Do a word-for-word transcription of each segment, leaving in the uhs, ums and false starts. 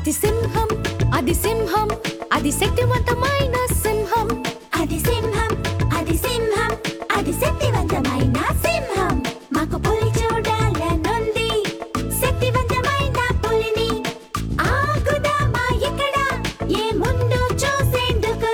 అది సింహం అది సింహం అది శక్తివంతమైన సింహం అది సింహం అది సింహం అది శక్తివంతమైన సింహం మాకు పులి చూడాలనుంది శక్తివంతమైన పులిని ఆగుదామా ఇక్కడ ఏముందో చూసేందుకు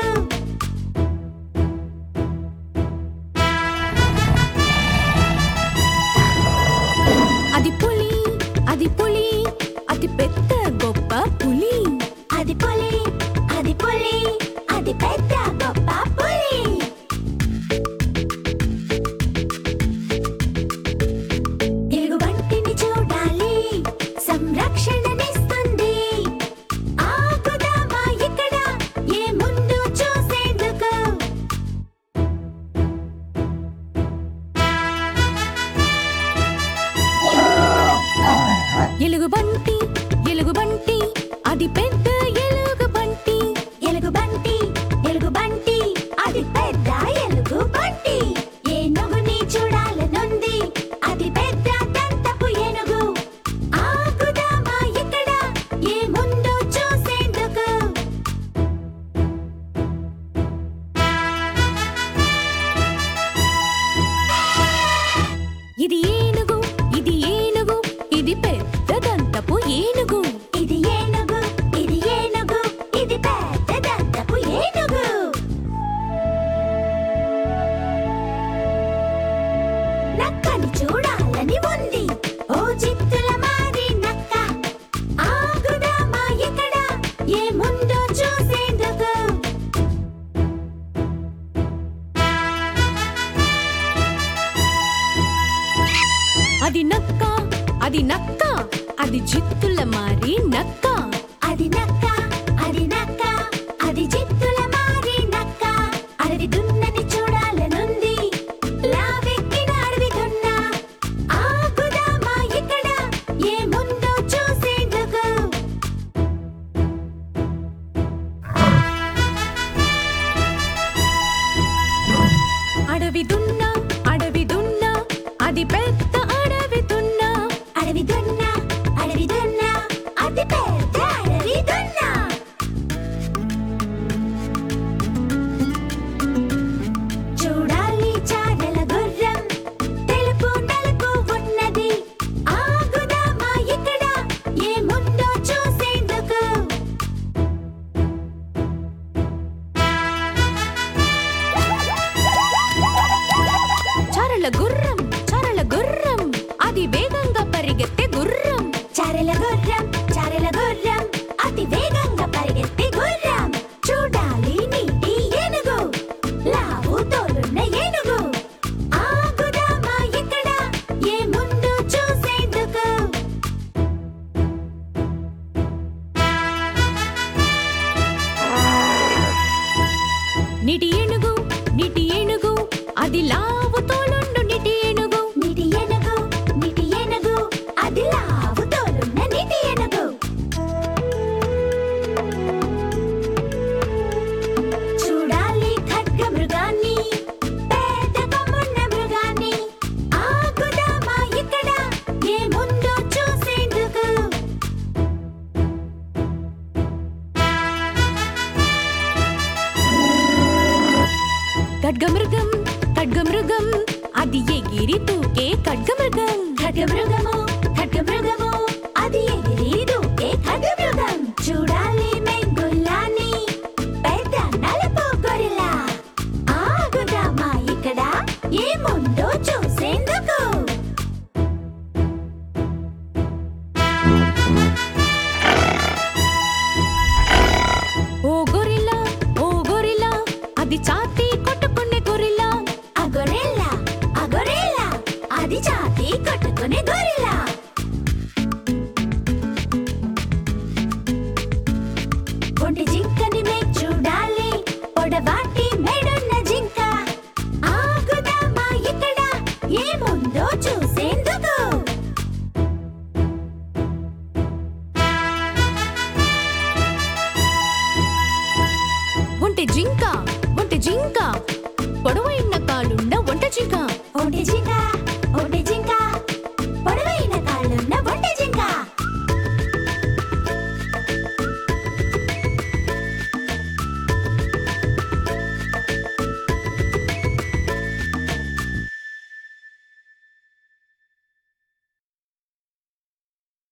అది పులి అది పులి అతి పెద్ద గొప్ప పులి అది పులి అది పులి అది పెద్ద గొప్ప పులి ఎలుగుబంటిని చూడాలి సంరక్షణనిస్తుంది ఆగుదామా ఇక్కడ ఏముందో చూసేందుకు ఎలుగుబంటి ఎలుగుబంటి అది పెద్ద ఎలుగుబంటి ఎలుగుబంటి ఎలుగుబంటి అది పెద్ద ఎలుగుబంటి ఏనుగుని చూడాలనుంది అది పెద్ద దంతపు ఏనుగు ఆగుదామా ఇక్కడ ఏముందో చూసేందుకు ఇది ఏనుగు ఇది ఏనుగు ఇది పెద్ద దంతపు ఏనుగు ఇది ఏనుగు ఇది ఏనుగు ఇది పెద్ద దంతపు ఏనుగు నక్కని చూడాలని ఉంది ఓ చిత్తుల మారి నక్క ఆగుదామా ఇక్కడ ఏముందో చూసేందుకు అది నక్క అది నక్క అది జిత్తుల మారి నక్క అది నక్క అది నక్క అది చిత్తుల మారి నక్క అడవి దున్నని చూడాలనుంది లావెక్కిన అడవి దున్న ఆగుదామా ఇక్కడ ఏముందో చూసేందుకు అడవి దున్న అడవి దున్న అది పెద్ద అడవి దున్న అడవి దున్న అడవి దున్న అది పెద్ద అడవి దున్న చూడాలి చారల గుర్రం తెలుపు నలుపు ఉన్నది ఆగుదామా ఇక్కడ ఏముందో చూసేందుకు చారల గుర్రం చారల గుర్రం అది వేగంగా పరిగెత్తే గుర్రం చారల గుర్రం చారల గుర్రం అతి వేగంగా పరిగెత్తే గుర్రం చూడాలి నీటి ఏనుగు లావు తోలున్న ఏనుగు ఆగుదామా ఇక్కడ ఏముందో చూసేందుకు నీటి ఏనుగు నీటి ఏనుగు అది లావు తోలుండు నీటి ఏనుగు నీటి ఏనుగు నీటి ఏనుగు అది లావు తోలున్న నీటి ఏనుగు చూడాలి ఖడ్గ మృగాన్ని పెద్ద కొమ్మున్న మృగాన్ని ఆగుదామా ఇక్కడ ఏముందో చూసేందుకు ఖడ్గమృగం ఖడ్గమృగం అది ఎగిరి తూకే ఖడ్గమృగం ఖడ్గమృగము ఖడ్గమృగము అది ఎగిరి దూకే ఖడ్గమృగం చూడాలి